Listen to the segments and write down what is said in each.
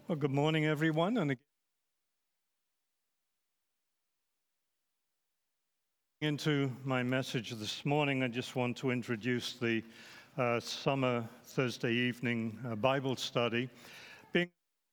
Well, good morning, everyone. And into my message this morning, I just want to introduce the summer Thursday evening Bible study. It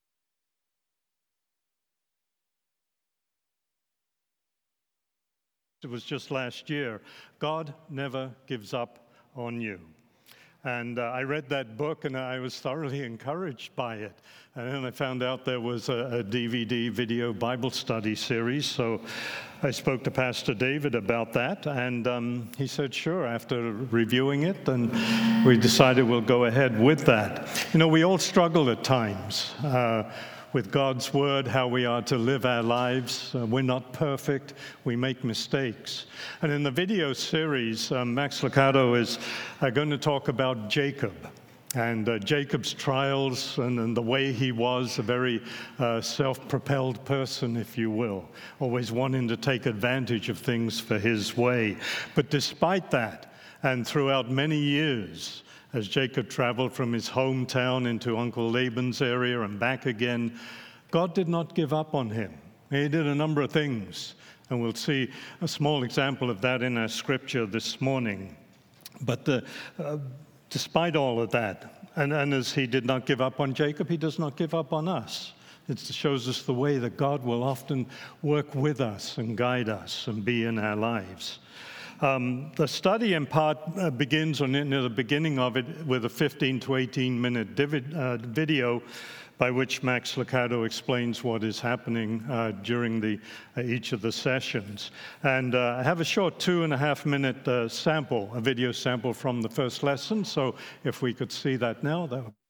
was just last year. God never gives up on you. And I read that book and I was thoroughly encouraged by it. And then I found out there was a DVD video Bible study series. So I spoke to Pastor David about that. And he said, sure, after reviewing it. And we decided we'll go ahead with that. You know, we all struggle at times with God's word, how we are to live our lives. We're not perfect. We make mistakes. And in the video series, Max Lucado is going to talk about Jacob and Jacob's trials and the way he was a very self-propelled person, if you will, always wanting to take advantage of things for his way. But despite that, and throughout many years, as Jacob traveled from his hometown into Uncle Laban's area and back again, God did not give up on him. He did a number of things, and we'll see a small example of that in our scripture this morning. But despite all of that, and as he did not give up on Jacob, he does not give up on us. It shows us the way that God will often work with us and guide us and be in our lives. The study in part begins near the beginning of it with a 15 to 18 minute video by which Max Lucado explains what is happening during each of the sessions. And I have a short 2.5 minute sample, a video sample from the first lesson. So if we could see that now.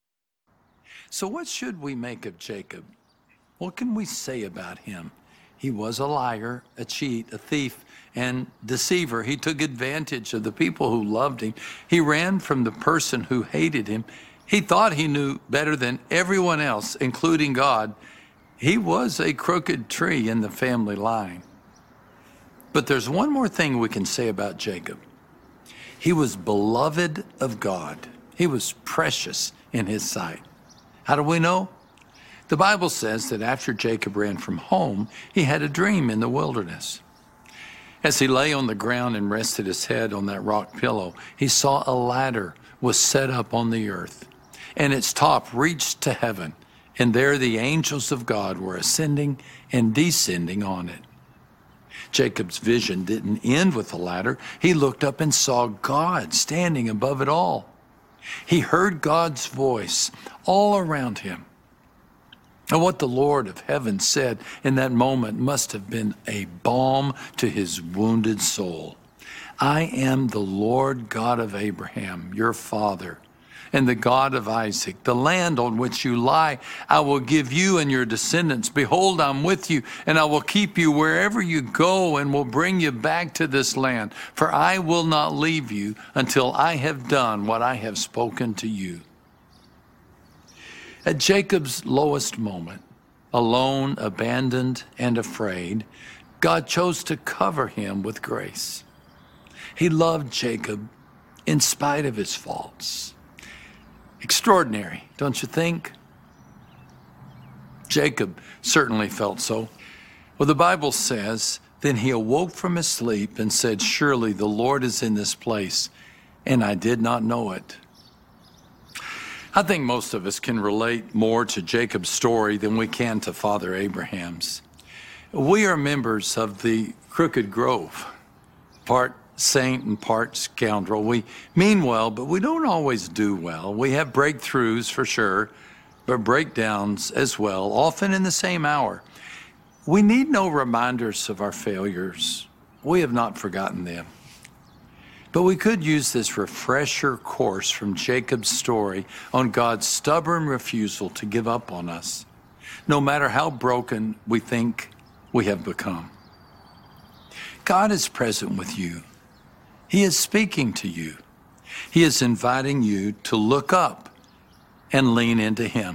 So what should we make of Jacob? What can we say about him? He was a liar, a cheat, a thief, and deceiver. He took advantage of the people who loved him. He ran from the person who hated him. He thought he knew better than everyone else, including God. He was a crooked tree in the family line. But there's one more thing we can say about Jacob. He was beloved of God. He was precious in his sight. How do we know? The Bible says that after Jacob ran from home, he had a dream in the wilderness. As he lay on the ground and rested his head on that rock pillow, he saw a ladder was set up on the earth, and its top reached to heaven, and there the angels of God were ascending and descending on it. Jacob's vision didn't end with the ladder. He looked up and saw God standing above it all. He heard God's voice all around him. And what the Lord of heaven said in that moment must have been a balm to his wounded soul. I am the Lord God of Abraham, your father, and the God of Isaac. The land on which you lie, I will give you and your descendants. Behold, I'm with you, and I will keep you wherever you go and will bring you back to this land. For I will not leave you until I have done what I have spoken to you. At Jacob's lowest moment, alone, abandoned, and afraid, God chose to cover him with grace. He loved Jacob in spite of his faults. Extraordinary, don't you think? Jacob certainly felt so. Well, the Bible says, then he awoke from his sleep and said, surely the Lord is in this place, and I did not know it. I think most of us can relate more to Jacob's story than we can to Father Abraham's. We are members of the Crooked Grove, part saint and part scoundrel. We mean well, but we don't always do well. We have breakthroughs for sure, but breakdowns as well, often in the same hour. We need no reminders of our failures. We have not forgotten them. But we could use this refresher course from Jacob's story on God's stubborn refusal to give up on us, no matter how broken we think we have become. God is present with you. He is speaking to you. He is inviting you to look up and lean into him.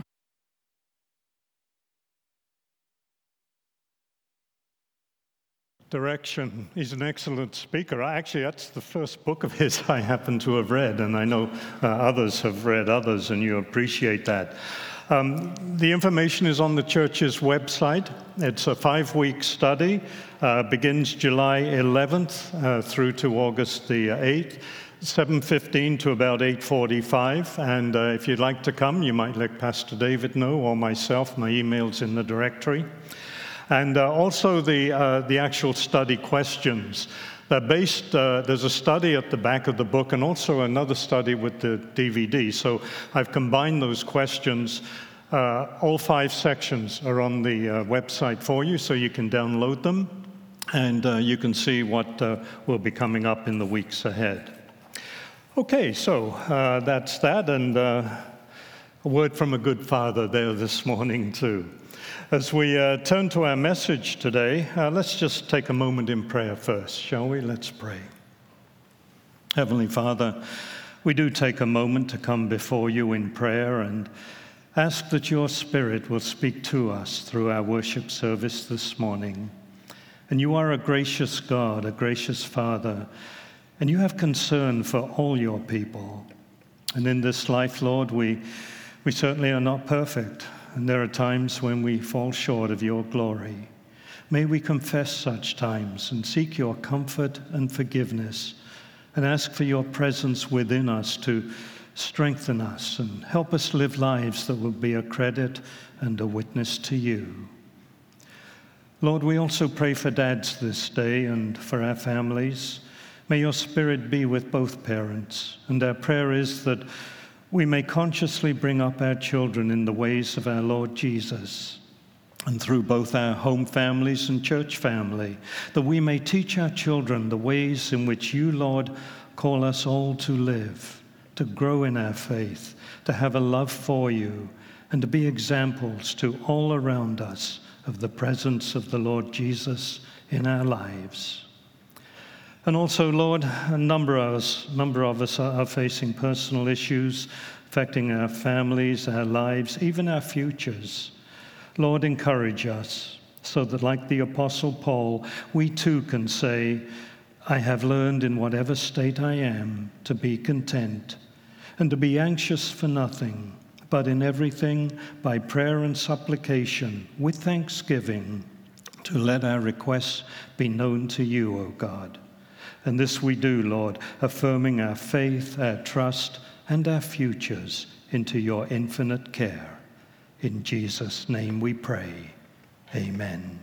direction. He's an excellent speaker. Actually, that's the first book of his I happen to have read, and I know others have read others, and you appreciate that. The information is on the church's website. It's a 5-week study, begins July 11th through to August the 8th. 7:15 to about 8:45, and if you'd like to come, you might let Pastor David know, or myself. My email's in the directory. And also the actual study questions. They're based, there's a study at the back of the book and also another study with the DVD. So I've combined those questions. All 5 sections are on the website for you, so you can download them, and you can see what will be coming up in the weeks ahead. Okay, so that's that, and a word from a good father there this morning too. As we turn to our message today, let's just take a moment in prayer first, shall we? Let's pray. Heavenly Father, we do take a moment to come before you in prayer and ask that your Spirit will speak to us through our worship service this morning. And you are a gracious God, a gracious Father, and you have concern for all your people. And in this life, Lord, we certainly are not perfect, and there are times when we fall short of your glory. May we confess such times and seek your comfort and forgiveness, and ask for your presence within us to strengthen us and help us live lives that will be a credit and a witness to you. Lord, we also pray for dads this day and for our families. May your Spirit be with both parents, and our prayer is that we may consciously bring up our children in the ways of our Lord Jesus, and through both our home families and church family, that we may teach our children the ways in which you, Lord, call us all to live, to grow in our faith, to have a love for you, and to be examples to all around us of the presence of the Lord Jesus in our lives. And also, Lord, a number of us are facing personal issues affecting our families, our lives, even our futures. Lord, encourage us so that, like the Apostle Paul, we too can say, I have learned in whatever state I am to be content and to be anxious for nothing, but in everything by prayer and supplication with thanksgiving to let our requests be known to you, O God. And this we do, Lord, affirming our faith, our trust, and our futures into your infinite care. In Jesus' name we pray. Amen.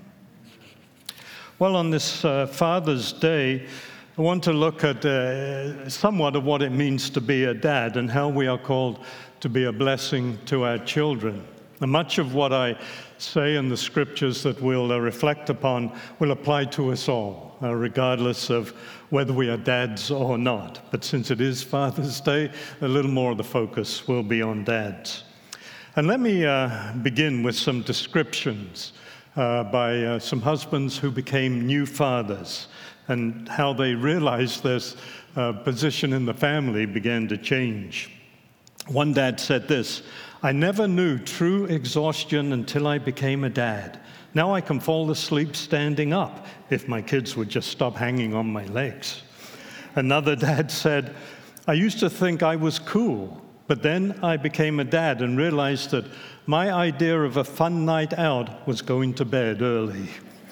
Well, on this Father's Day, I want to look at somewhat of what it means to be a dad and how we are called to be a blessing to our children. And much of what I say in the scriptures that we'll reflect upon will apply to us all, regardless of whether we are dads or not. But since it is Father's Day, a little more of the focus will be on dads. And let me begin with some descriptions by some husbands who became new fathers and how they realized their position in the family began to change. One dad said this, I never knew true exhaustion until I became a dad. Now I can fall asleep standing up if my kids would just stop hanging on my legs. Another dad said, I used to think I was cool, but then I became a dad and realized that my idea of a fun night out was going to bed early.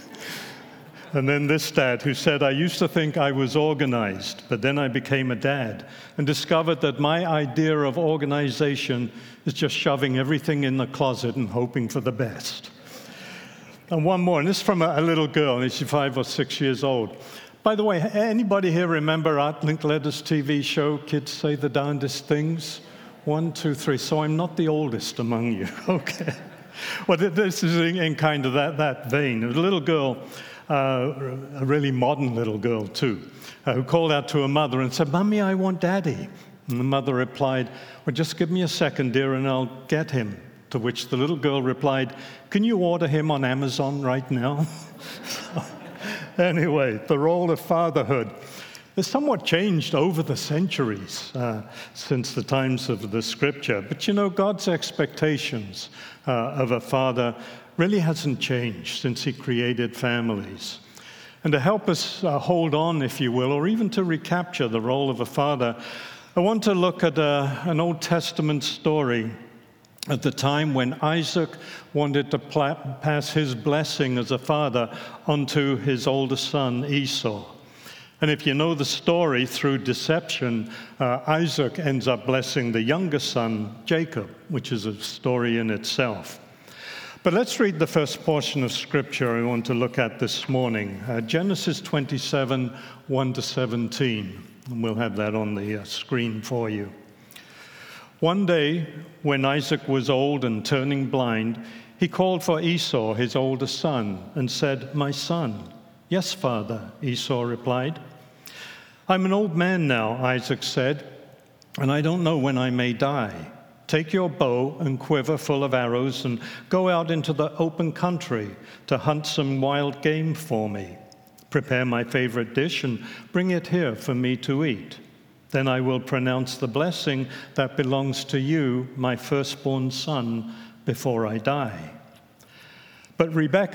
And then this dad who said, I used to think I was organized, but then I became a dad and discovered that my idea of organization is just shoving everything in the closet and hoping for the best. And one more, and this is from a little girl, and she's 5 or 6 years old. By the way, anybody here remember Art Linkletter's TV show, Kids Say the Darndest Things? 1, 2, 3. So I'm not the oldest among you, okay? Well, this is in kind of that vein. A little girl, a really modern little girl too, who called out to her mother and said, Mommy, I want Daddy. And the mother replied, well, just give me a second, dear, and I'll get him. To which the little girl replied, can you order him on Amazon right now? Anyway, the role of fatherhood has somewhat changed over the centuries since the times of the Scripture. But you know, God's expectations of a father really hasn't changed since he created families. And to help us hold on, if you will, or even to recapture the role of a father, I want to look at an Old Testament story at the time when Isaac wanted to pass his blessing as a father onto his oldest son, Esau. And if you know the story, through deception, Isaac ends up blessing the youngest son, Jacob, which is a story in itself. But let's read the first portion of Scripture I want to look at this morning, Genesis 27, 1 to 17. And we'll have that on the screen for you. One day, when Isaac was old and turning blind, he called for Esau, his oldest son, and said, "My son." "Yes, father," Esau replied. "I'm an old man now," Isaac said, "and I don't know when I may die. Take your bow and quiver full of arrows and go out into the open country to hunt some wild game for me. Prepare my favorite dish and bring it here for me to eat. Then I will pronounce the blessing that belongs to you, my firstborn son, before I die." But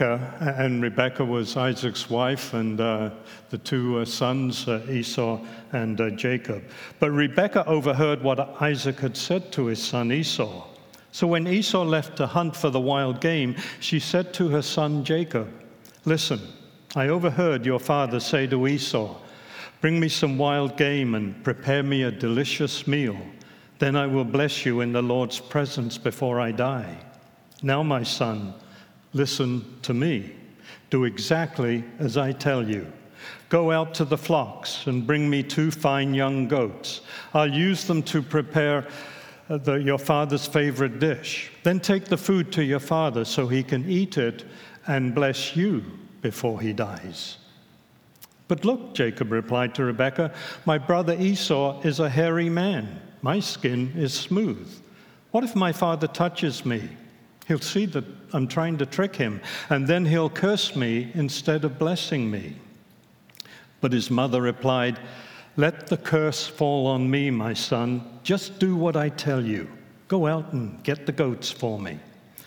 Rebekah was Isaac's wife, and the two sons, Esau and Jacob. But Rebekah overheard what Isaac had said to his son Esau. So when Esau left to hunt for the wild game, she said to her son Jacob, "Listen, I overheard your father say to Esau, 'Bring me some wild game and prepare me a delicious meal. Then I will bless you in the Lord's presence before I die.' Now, my son, listen to me. Do exactly as I tell you. Go out to the flocks and bring me 2 fine young goats. I'll use them to prepare your father's favorite dish. Then take the food to your father so he can eat it and bless you before he dies." "But look," Jacob replied to Rebekah, "my brother Esau is a hairy man. My skin is smooth. What if my father touches me? He'll see that I'm trying to trick him, and then he'll curse me instead of blessing me." But his mother replied, "Let the curse fall on me, my son. Just do what I tell you. Go out and get the goats for me."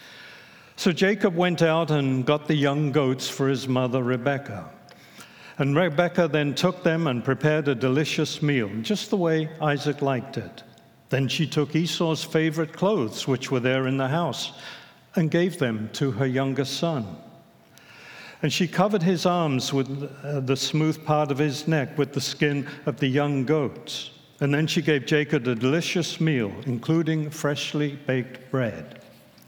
So Jacob went out and got the young goats for his mother Rebekah. And Rebekah then took them and prepared a delicious meal, just the way Isaac liked it. Then she took Esau's favorite clothes, which were there in the house, and gave them to her youngest son. And she covered his arms with the smooth part of his neck with the skin of the young goats. And then she gave Jacob a delicious meal, including freshly baked bread.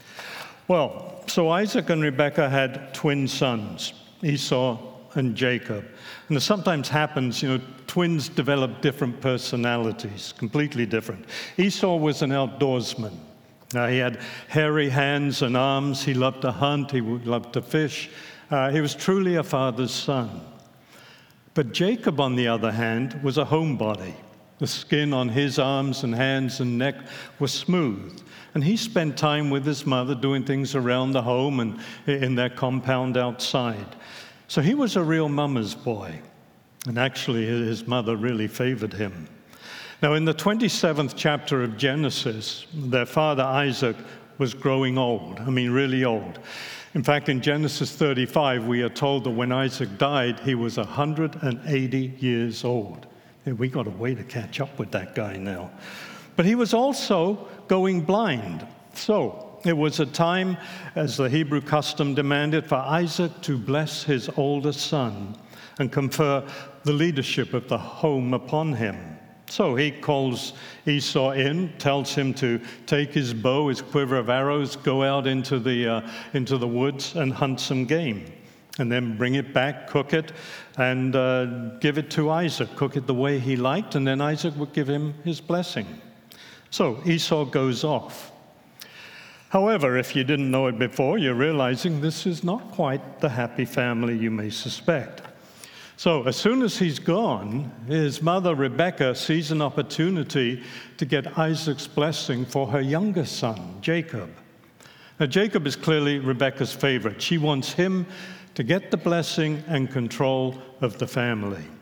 Well, so Isaac and Rebekah had twin sons, Esau and Jacob. And it sometimes happens, twins develop different personalities, completely different. Esau was an outdoorsman. He had hairy hands and arms. He loved to hunt. He loved to fish. He was truly a father's son. But Jacob, on the other hand, was a homebody. The skin on his arms and hands and neck was smooth. And he spent time with his mother doing things around the home and in their compound outside. So he was a real mama's boy. And actually, his mother really favored him. Now, in the 27th chapter of Genesis, their father Isaac was growing old. Really old. In fact, in Genesis 35, we are told that when Isaac died, he was 180 years old. We got a way to catch up with that guy now. But he was also going blind. So it was a time, as the Hebrew custom demanded, for Isaac to bless his oldest son and confer the leadership of the home upon him. So he calls Esau in, tells him to take his bow, his quiver of arrows, go out into the woods and hunt some game, and then bring it back, cook it, and give it to Isaac. Cook it the way he liked, and then Isaac would give him his blessing. So Esau goes off. However, if you didn't know it before, you're realizing this is not quite the happy family you may suspect. So as soon as he's gone, his mother Rebekah sees an opportunity to get Isaac's blessing for her youngest son, Jacob. Now, Jacob is clearly Rebekah's favorite. She wants him to get the blessing and control of the family.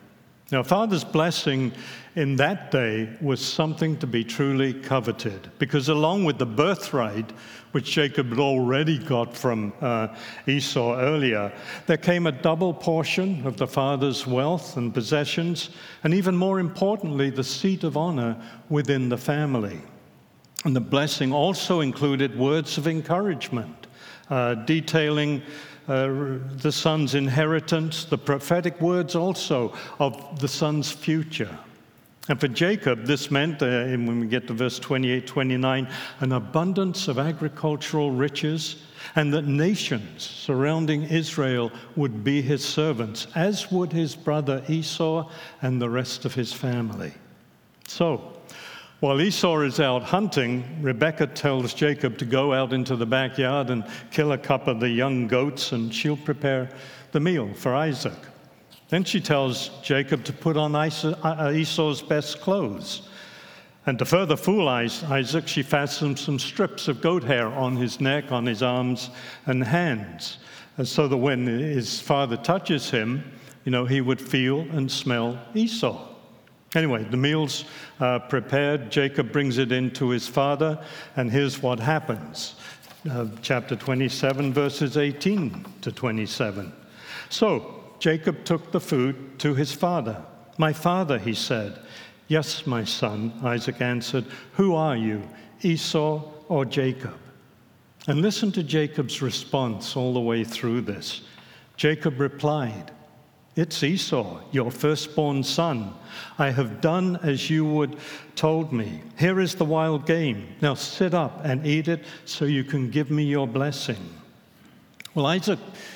Now, father's blessing in that day was something to be truly coveted, because along with the birthright, which Jacob had already got from Esau earlier, there came a double portion of the father's wealth and possessions, and even more importantly, the seat of honor within the family. And the blessing also included words of encouragement, detailing the son's inheritance, the prophetic words also of the son's future. And for Jacob, this meant, when we get to verse 28, 29, an abundance of agricultural riches, and that nations surrounding Israel would be his servants, as would his brother Esau and the rest of his family. So, while Esau is out hunting, Rebekah tells Jacob to go out into the backyard and kill a couple of the young goats, and she'll prepare the meal for Isaac. Then she tells Jacob to put on Esau's best clothes. And to further fool Isaac, she fastens some strips of goat hair on his neck, on his arms and hands, so that when his father touches him, he would feel and smell Esau. Anyway, the meal's prepared. Jacob brings it in to his father, and here's what happens. Chapter 27, verses 18 to 27. So Jacob took the food to his father. "My father," he said. "Yes, my son," Isaac answered. "Who are you, Esau or Jacob?" And listen to Jacob's response all the way through this. Jacob replied, "It's Esau, your firstborn son. I have done as you would told me. Here is the wild game. Now sit up and eat it so you can give me your blessing." Well, Isaac,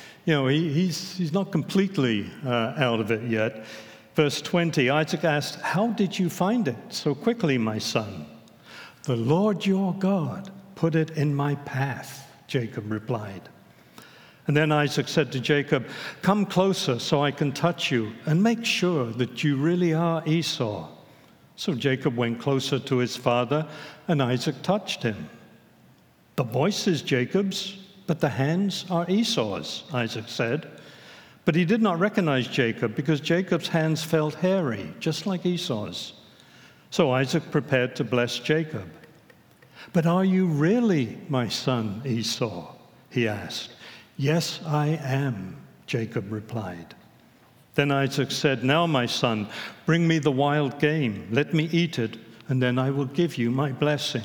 he's not completely out of it yet. Verse 20, Isaac asked, "How did you find it so quickly, my son?" "The Lord your God put it in my path," Jacob replied. And then Isaac said to Jacob, "Come closer so I can touch you and make sure that you really are Esau." So Jacob went closer to his father, and Isaac touched him. "The voice is Jacob's, but the hands are Esau's," Isaac said. But he did not recognize Jacob because Jacob's hands felt hairy, just like Esau's. So Isaac prepared to bless Jacob. "But are you really my son Esau?" he asked. "Yes, I am," Jacob replied. Then Isaac said, "Now, my son, bring me the wild game. Let me eat it, and then I will give you my blessing."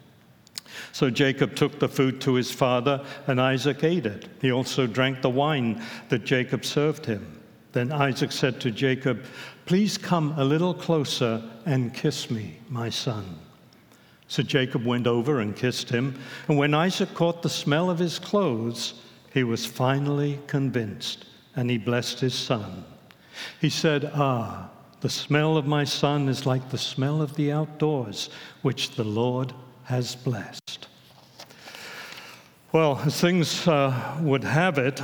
So Jacob took the food to his father, and Isaac ate it. He also drank the wine that Jacob served him. Then Isaac said to Jacob, "Please come a little closer and kiss me, my son." So Jacob went over and kissed him, and when Isaac caught the smell of his clothes, he was finally convinced, and he blessed his son. He said, "Ah, the smell of my son is like the smell of the outdoors, which the Lord has blessed." Well, as things would have it,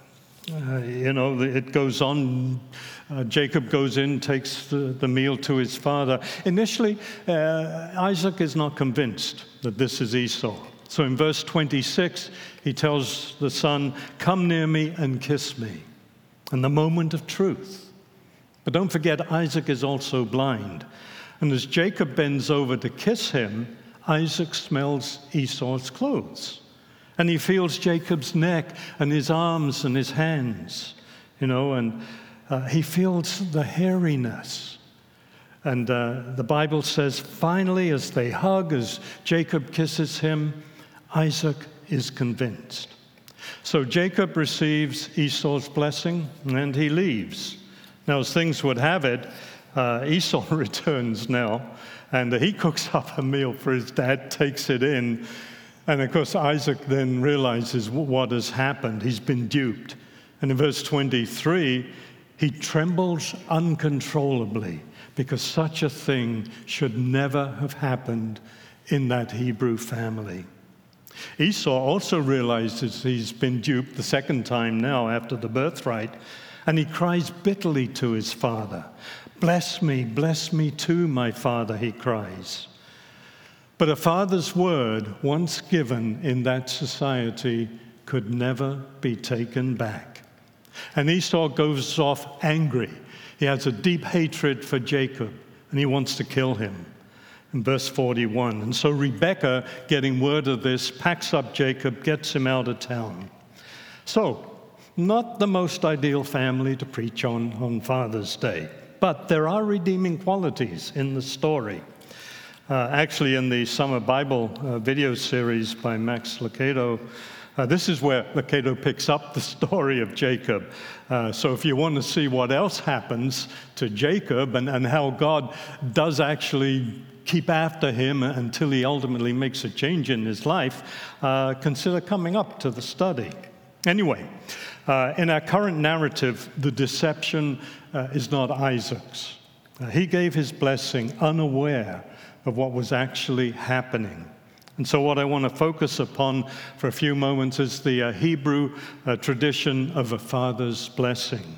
it goes on. Jacob goes in, takes the meal to his father. Initially, Isaac is not convinced that this is Esau. So in verse 26, he tells the son, "Come near me and kiss me." And the moment of truth. But don't forget, Isaac is also blind. And as Jacob bends over to kiss him, Isaac smells Esau's clothes. And he feels Jacob's neck and his arms and his hands, and he feels the hairiness. And the Bible says, finally, as they hug, as Jacob kisses him, Isaac is convinced. So Jacob receives Esau's blessing, and he leaves. Now, as things would have it, Esau returns now, and he cooks up a meal for his dad, takes it in. And of course, Isaac then realizes what has happened. He's been duped. And in verse 23, he trembles uncontrollably because such a thing should never have happened in that Hebrew family. Esau also realizes he's been duped the second time now after the birthright, and he cries bitterly to his father. Bless me too, my father," he cries. But a father's word, once given in that society, could never be taken back. And Esau goes off angry. He has a deep hatred for Jacob, and he wants to kill him. In verse 41. And so Rebekah, getting word of this, packs up Jacob, gets him out of town. So, not the most ideal family to preach on Father's Day, but there are redeeming qualities in the story. Actually, in the Summer Bible video series by Max Lucado, this is where Lucado picks up the story of Jacob. So if you want to see what else happens to Jacob and how God does actually keep after him until he ultimately makes a change in his life, consider coming up to the study. Anyway, in our current narrative, the deception is not Isaac's. He gave his blessing unaware of what was actually happening. And so what I want to focus upon for a few moments is the Hebrew tradition of a father's blessing.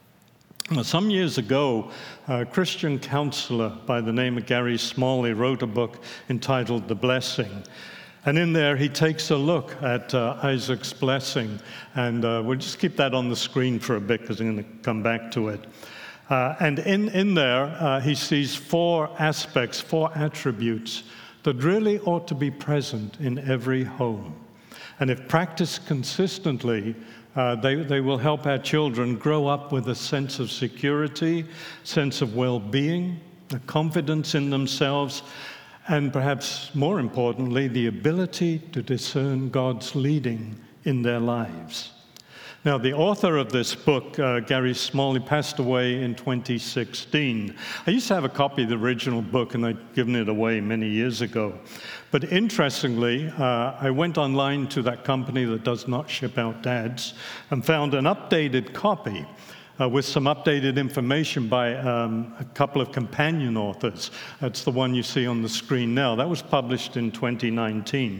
Now, some years ago, a Christian counselor by the name of Gary Smalley wrote a book entitled The Blessing. And in there, he takes a look at Isaac's blessing. And we'll just keep that on the screen for a bit because I'm going to come back to it. And in there, he sees four aspects, four attributes that really ought to be present in every home. And if practiced consistently, they will help our children grow up with a sense of security, sense of well-being, a confidence in themselves, and perhaps more importantly, the ability to discern God's leading in their lives. Now, the author of this book, Gary Smalley, passed away in 2016. I used to have a copy of the original book, and I'd given it away many years ago. But interestingly, I went online to that company that does not ship out dads and found an updated copy with some updated information by a couple of companion authors. That's the one you see on the screen now. That was published in 2019.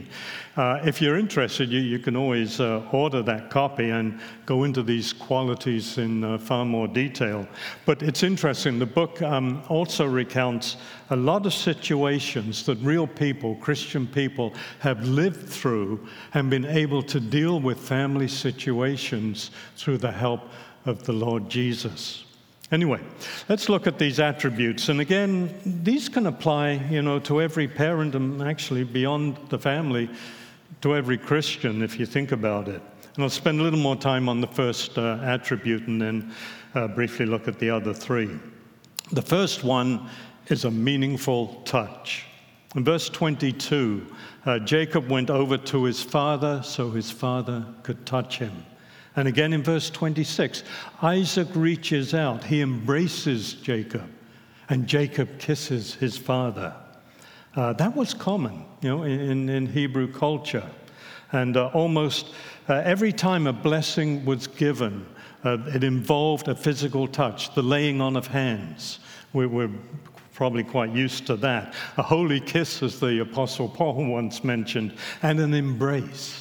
If you're interested, you can always order that copy and go into these qualities in far more detail. But it's interesting. The book also recounts a lot of situations that real people, Christian people, have lived through and been able to deal with family situations through the help of the Lord Jesus. Anyway, let's look at these attributes. And again, these can apply, to every parent and actually beyond the family, to every Christian, if you think about it. And I'll spend a little more time on the first attribute and then briefly look at the other three. The first one is a meaningful touch. In verse 22, Jacob went over to his father so his father could touch him. And again in verse 26, Isaac reaches out. He embraces Jacob, and Jacob kisses his father. That was common, in Hebrew culture. And almost every time a blessing was given, it involved a physical touch, the laying on of hands. We're probably quite used to that. A holy kiss, as the Apostle Paul once mentioned, and an embrace.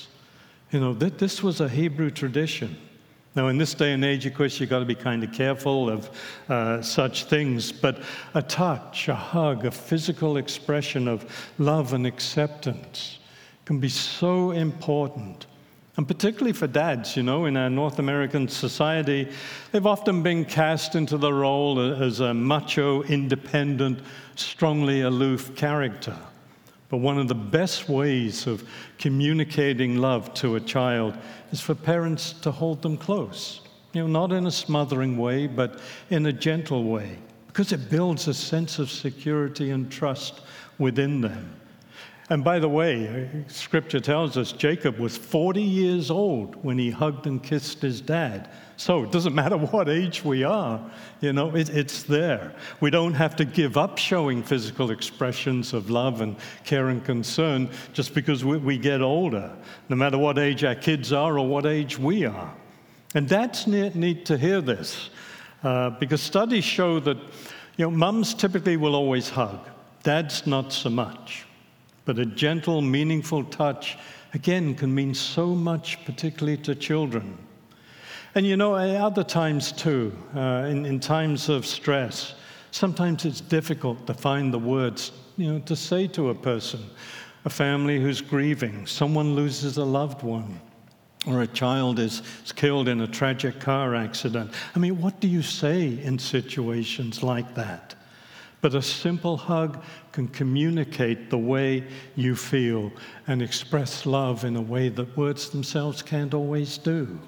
This was a Hebrew tradition. Now, in this day and age, of course, you've got to be kind of careful of such things, but a touch, a hug, a physical expression of love and acceptance can be so important. And particularly for dads, in our North American society, they've often been cast into the role as a macho, independent, strongly aloof character. But one of the best ways of communicating love to a child is for parents to hold them close. Not in a smothering way, but in a gentle way, because it builds a sense of security and trust within them. And by the way, Scripture tells us Jacob was 40 years old when he hugged and kissed his dad. So it doesn't matter what age we are, it's there. We don't have to give up showing physical expressions of love and care and concern just because we get older, no matter what age our kids are or what age we are. And dads need to hear this because studies show that, mums typically will always hug, dads not so much. But a gentle, meaningful touch, again, can mean so much, particularly to children. And at other times too, in times of stress, sometimes it's difficult to find the words, to say to a person, a family who's grieving, someone loses a loved one. or a child is killed in a tragic car accident. I mean, what do you say in situations like that? But a simple hug can communicate the way you feel and express love in a way that words themselves can't always do.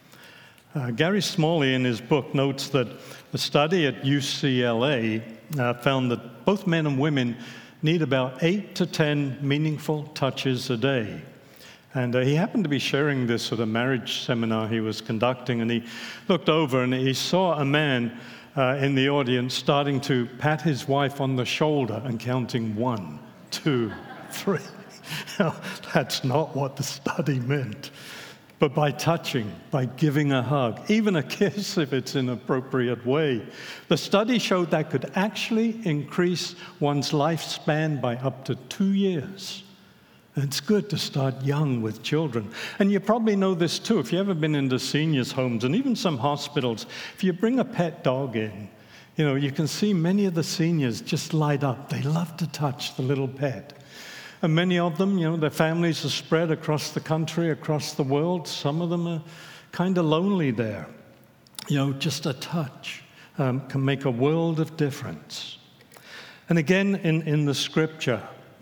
Gary Smalley, in his book, notes that a study at UCLA found that both men and women need about 8 to 10 meaningful touches a day. And he happened to be sharing this at a marriage seminar he was conducting, and he looked over and he saw a man in the audience starting to pat his wife on the shoulder and counting 1, 2, 3. Now, that's not what the study meant. But by touching, by giving a hug, even a kiss if it's in an appropriate way, the study showed that could actually increase one's lifespan by up to 2 years. And it's good to start young with children. And you probably know this too, if you've ever been into seniors' homes and even some hospitals, if you bring a pet dog in, you can see many of the seniors just light up. They love to touch the little pet. And many of them, their families are spread across the country, across the world. Some of them are kind of lonely there. Just a touch can make a world of difference. And again, in the scripture,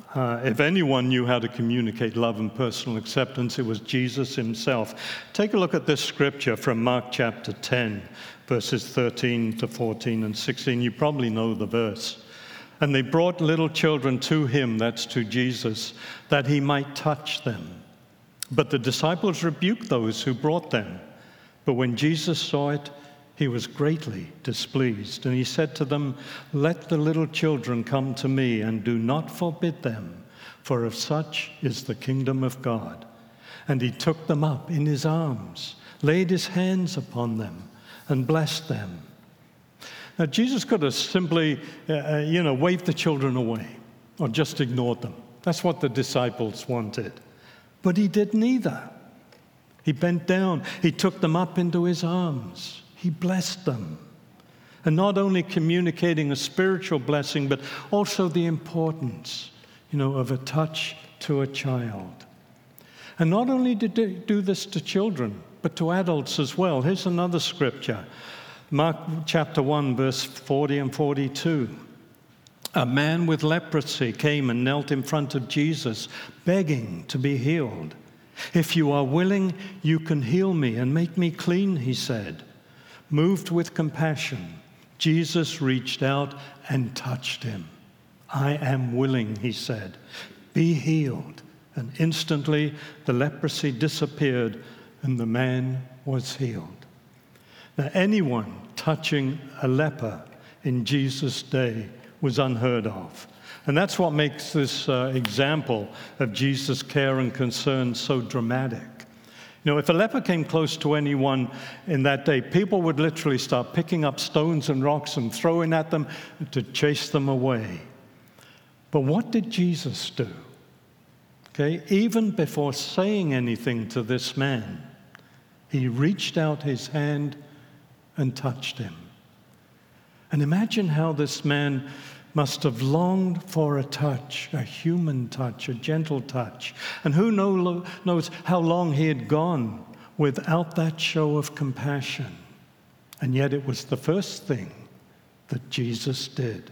if anyone knew how to communicate love and personal acceptance, it was Jesus himself. Take a look at this scripture from Mark chapter 10, verses 13 to 14 and 16. You probably know the verse. And they brought little children to him, that's to Jesus, that he might touch them. But the disciples rebuked those who brought them. But when Jesus saw it, he was greatly displeased. And he said to them, "Let the little children come to me, and do not forbid them, for of such is the kingdom of God." And he took them up in his arms, laid his hands upon them, and blessed them. Now, Jesus could have simply, waved the children away or just ignored them. That's what the disciples wanted. But he did neither. He bent down. He took them up into his arms. He blessed them. And not only communicating a spiritual blessing, but also the importance, of a touch to a child. And not only did he do this to children, but to adults as well. Here's another scripture. Mark chapter 1, verse 40 and 42. A man with leprosy came and knelt in front of Jesus, begging to be healed. "If you are willing, you can heal me and make me clean," he said. Moved with compassion, Jesus reached out and touched him. "I am willing," he said. "Be healed." And instantly the leprosy disappeared and the man was healed. Now, anyone touching a leper in Jesus' day was unheard of. And that's what makes this example of Jesus' care and concern so dramatic. If a leper came close to anyone in that day, people would literally start picking up stones and rocks and throwing at them to chase them away. But what did Jesus do? Even before saying anything to this man, he reached out his hand and touched him. And imagine how this man must have longed for a touch, a human touch, a gentle touch. And who knows how long he had gone without that show of compassion. And yet it was the first thing that Jesus did.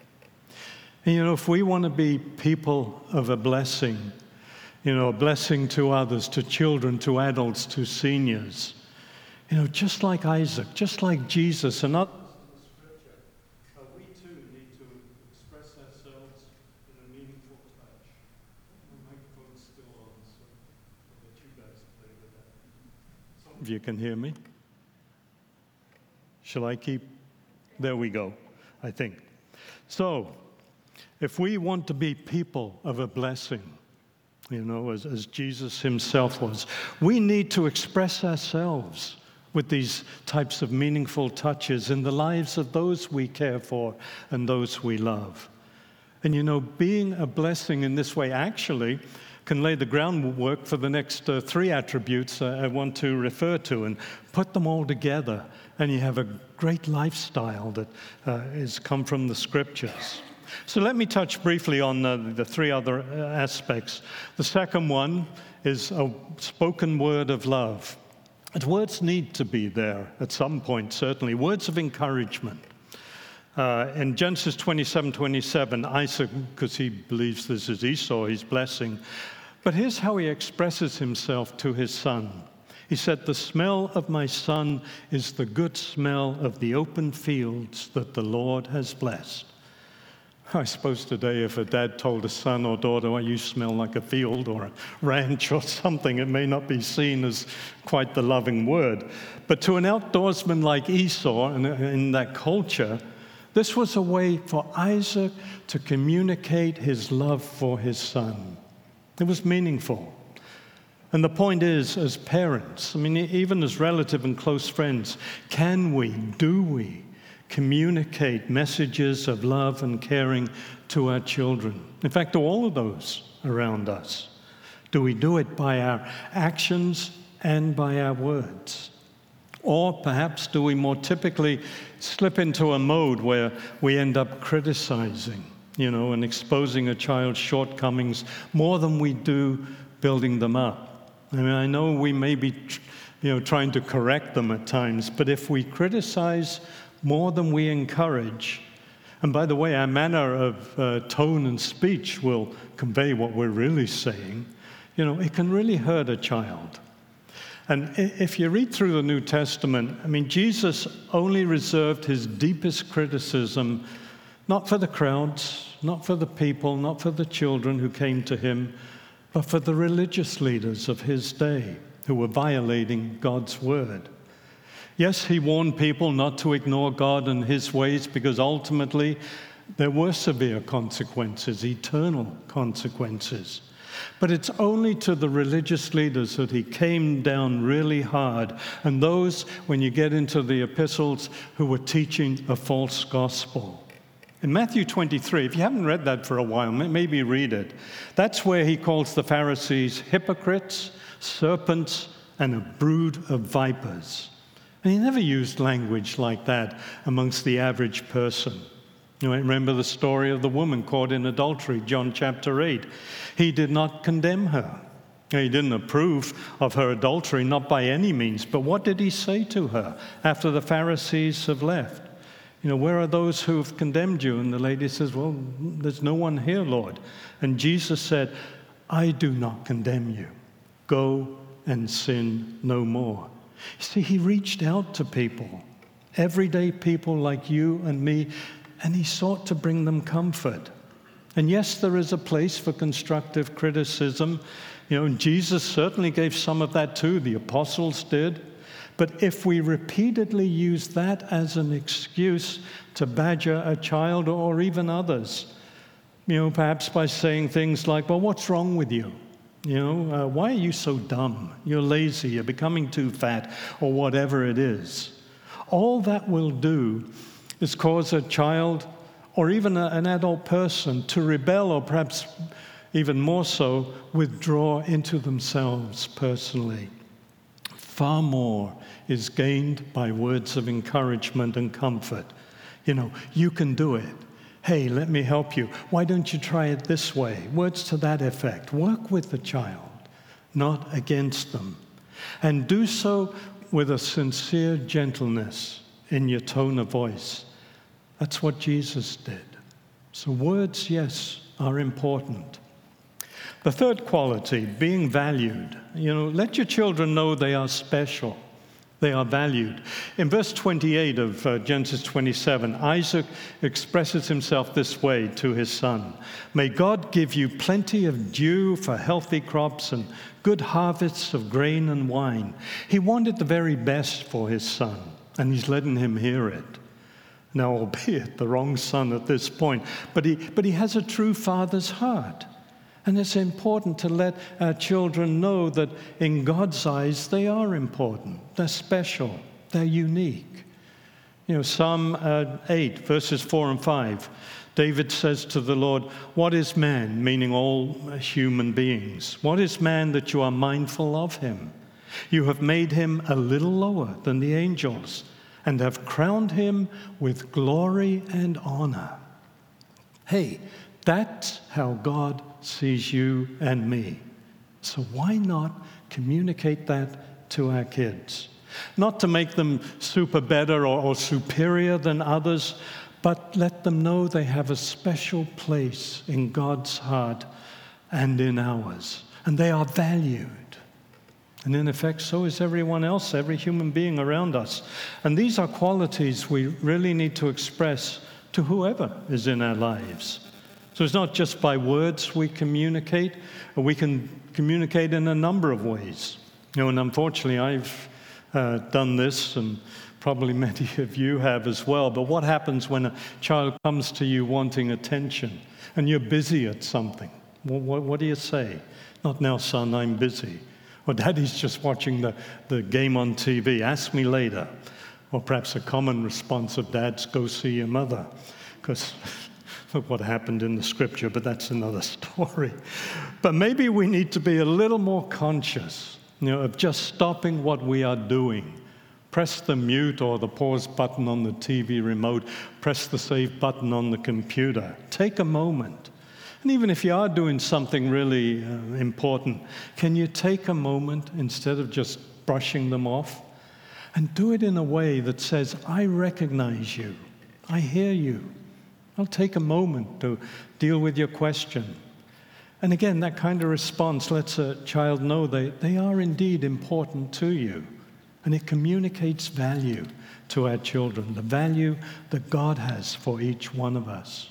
And if we want to be people of a blessing, a blessing to others, to children, to adults, to seniors, just like Isaac, just like Jesus, and others in the scripture, we too need to express ourselves in a meaningful touch. The microphone's still on, so I'll let you guys play with that. Some of you can hear me. Shall I keep? There we go, I think. So, if we want to be people of a blessing, as Jesus himself was, we need to express ourselves with these types of meaningful touches in the lives of those we care for and those we love. And being a blessing in this way actually can lay the groundwork for the next 3 attributes I want to refer to, and put them all together, and you have a great lifestyle that has come from the scriptures. So let me touch briefly on the 3 other aspects. The second one is a spoken word of love. And words need to be there at some point, certainly. Words of encouragement. In Genesis 27:27, Isaac, because he believes this is Esau, he's blessing. But here's how he expresses himself to his son. He said, "The smell of my son is the good smell of the open fields that the Lord has blessed." I suppose today if a dad told a son or daughter, "Well, you smell like a field or a ranch or something," it may not be seen as quite the loving word. But to an outdoorsman like Esau, in that culture, this was a way for Isaac to communicate his love for his son. It was meaningful. And the point is, as parents, even as relative and close friends, do we communicate messages of love and caring to our children? In fact, to all of those around us. Do we do it by our actions and by our words? Or perhaps do we more typically slip into a mode where we end up criticizing, and exposing a child's shortcomings more than we do building them up? I know we may be, trying to correct them at times, but if we criticize more than we encourage, and by the way, our manner of tone and speech will convey what we're really saying, it can really hurt a child. And if you read through the New Testament, Jesus only reserved his deepest criticism not for the crowds, not for the people, not for the children who came to him, but for the religious leaders of his day who were violating God's word. Yes, he warned people not to ignore God and his ways, because ultimately there were severe consequences, eternal consequences. But it's only to the religious leaders that he came down really hard, and those, when you get into the epistles, who were teaching a false gospel. In Matthew 23, if you haven't read that for a while, maybe read it. That's where he calls the Pharisees hypocrites, serpents, and a brood of vipers. And he never used language like that amongst the average person. You might remember the story of the woman caught in adultery, John chapter 8. He did not condemn her. He didn't approve of her adultery, not by any means. But what did he say to her after the Pharisees have left? Where are those who have condemned you? And the lady says, "Well, there's no one here, Lord." And Jesus said, "I do not condemn you. Go and sin no more." See, he reached out to people, everyday people like you and me, and he sought to bring them comfort. And yes, there is a place for constructive criticism. And Jesus certainly gave some of that too. The apostles did. But if we repeatedly use that as an excuse to badger a child or even others, perhaps by saying things like, "Well, what's wrong with you? Why are you so dumb? You're lazy, you're becoming too fat," or whatever it is. All that will do is cause a child or even an adult person to rebel, or perhaps even more so, withdraw into themselves personally. Far more is gained by words of encouragement and comfort. You can do it. Hey, let me help you. Why don't you try it this way? Words to that effect. Work with the child, not against them. And do so with a sincere gentleness in your tone of voice. That's what Jesus did. So words, yes, are important. The third quality, being valued. Let your children know they are special. They are valued. In verse 28 of Genesis 27, Isaac expresses himself this way to his son: "May God give you plenty of dew for healthy crops and good harvests of grain and wine." He wanted the very best for his son, and he's letting him hear it. Now, albeit the wrong son at this point, but he has a true father's heart. And it's important to let our children know that in God's eyes, they are important. They're special. They're unique. Psalm 8, verses 4 and 5, David says to the Lord, "What is man," meaning all human beings, "what is man that you are mindful of him? You have made him a little lower than the angels and have crowned him with glory and honor." Hey, that's how God sees you and me. So why not communicate that to our kids? Not to make them super better or superior than others, but let them know they have a special place in God's heart and in ours. And they are valued. And in effect, so is everyone else, every human being around us. And these are qualities we really need to express to whoever is in our lives. So it's not just by words we communicate, we can communicate in a number of ways. And unfortunately, I've done this, and probably many of you have as well. But what happens when a child comes to you wanting attention and you're busy at something? What do you say? Not now, son, I'm busy. Or daddy's just watching the game on TV. Ask me later. Or perhaps a common response of dads, go see your mother. Because look what happened in the scripture, but that's another story. But maybe we need to be a little more conscious, of just stopping what we are doing. Press the mute or the pause button on the TV remote. Press the save button on the computer. Take a moment. And even if you are doing something really important, can you take a moment instead of just brushing them off? And do it in a way that says, I recognize you. I hear you. I'll take a moment to deal with your question. And again, that kind of response lets a child know they are indeed important to you. And it communicates value to our children, the value that God has for each one of us.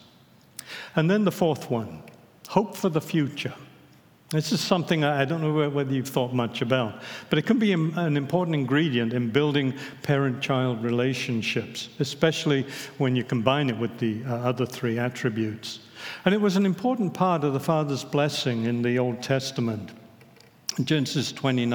And then the fourth one, hope for the future. This is something I don't know whether you've thought much about, but it can be an important ingredient in building parent-child relationships, especially when you combine it with the other three attributes. And it was an important part of the Father's blessing in the Old Testament. In Genesis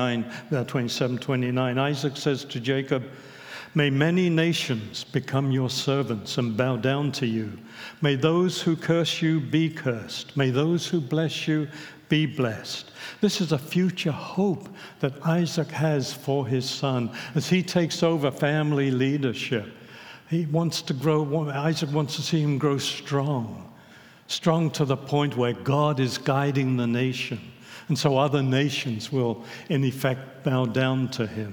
27:29, Isaac says to Jacob, may many nations become your servants and bow down to you. May those who curse you be cursed. May those who bless you be blessed. This is a future hope that Isaac has for his son as he takes over family leadership. He wants to grow, Isaac wants to see him grow strong to the point where God is guiding the nation. And so other nations will, in effect, bow down to him.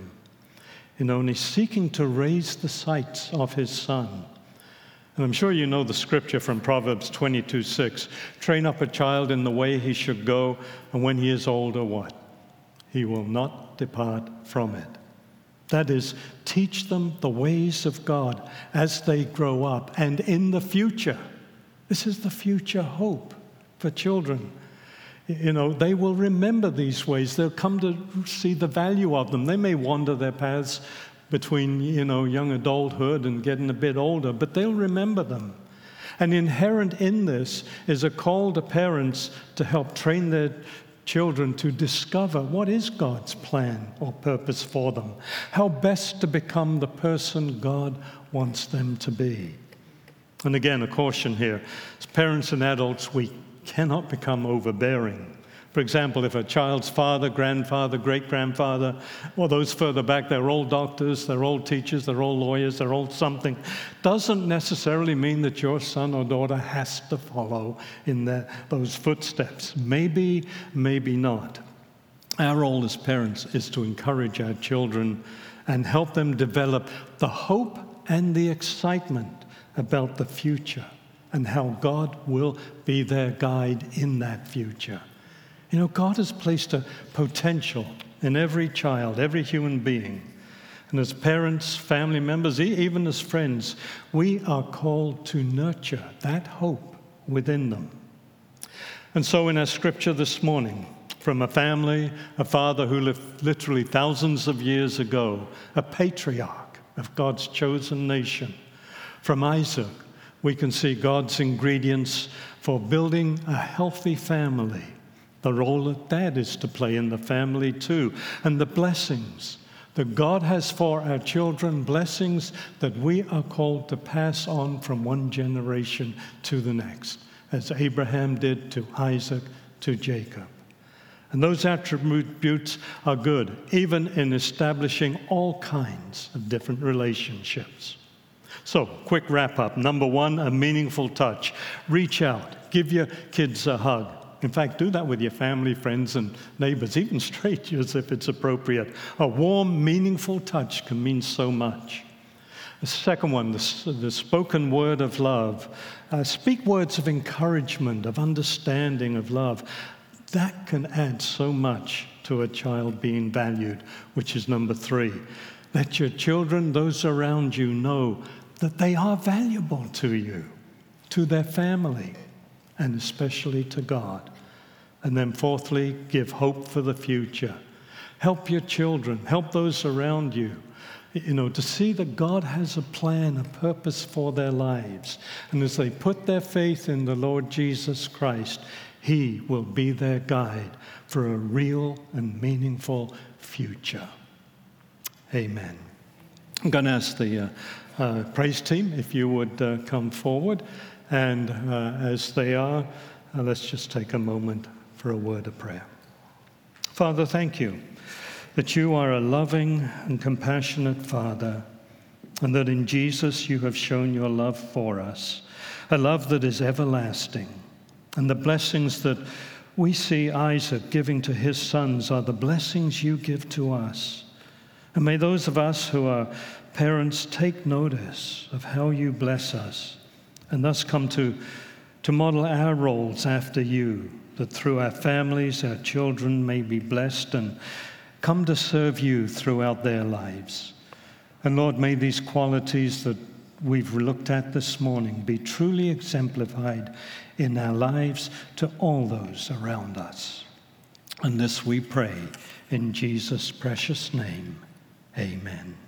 And he's seeking to raise the sights of his son. And I'm sure you know the scripture from Proverbs 22:6. Train up a child in the way he should go, and when he is older, what? He will not depart from it. That is, teach them the ways of God as they grow up and in the future. This is the future hope for children. They will remember these ways. They'll come to see the value of them. They may wander their paths between, young adulthood and getting a bit older, but they'll remember them. And inherent in this is a call to parents to help train their children to discover what is God's plan or purpose for them, how best to become the person God wants them to be. And again, a caution here. As parents and adults, we cannot become overbearing. For example, if a child's father, grandfather, great-grandfather, or those further back, they're all doctors, they're all teachers, they're all lawyers, they're all something, doesn't necessarily mean that your son or daughter has to follow in those footsteps. Maybe, maybe not. Our role as parents is to encourage our children and help them develop the hope and the excitement about the future and how God will be their guide in that future. God has placed a potential in every child, every human being. And as parents, family members, even as friends, we are called to nurture that hope within them. And so in our scripture this morning, from a family, a father who lived literally thousands of years ago, a patriarch of God's chosen nation, from Isaac, we can see God's ingredients for building a healthy family, the role that dad is to play in the family too, and the blessings that God has for our children, blessings that we are called to pass on from one generation to the next, as Abraham did to Isaac, to Jacob. And those attributes are good, even in establishing all kinds of different relationships. So, quick wrap up. Number one, a meaningful touch. Reach out. Give your kids a hug. In fact, do that with your family, friends, and neighbors, even strangers if it's appropriate. A warm, meaningful touch can mean so much. The second one, the spoken word of love. Speak words of encouragement, of understanding, of love. That can add so much to a child being valued, which is number 3. Let your children, those around you, know that they are valuable to you, to their family, and especially to God. And then fourthly, give hope for the future. Help your children, help those around you, to see that God has a plan, a purpose for their lives. And as they put their faith in the Lord Jesus Christ, He will be their guide for a real and meaningful future. Amen. I'm going to ask the praise team if you would come forward. And as they are, let's just take a moment for a word of prayer. Father, thank you that you are a loving and compassionate Father, and that in Jesus you have shown your love for us, a love that is everlasting. And the blessings that we see Isaac giving to his sons are the blessings you give to us. And may those of us who are parents take notice of how you bless us, and thus come to model our roles after you, that through our families, our children may be blessed and come to serve you throughout their lives. And Lord, may these qualities that we've looked at this morning be truly exemplified in our lives to all those around us. And this we pray in Jesus' precious name. Amen.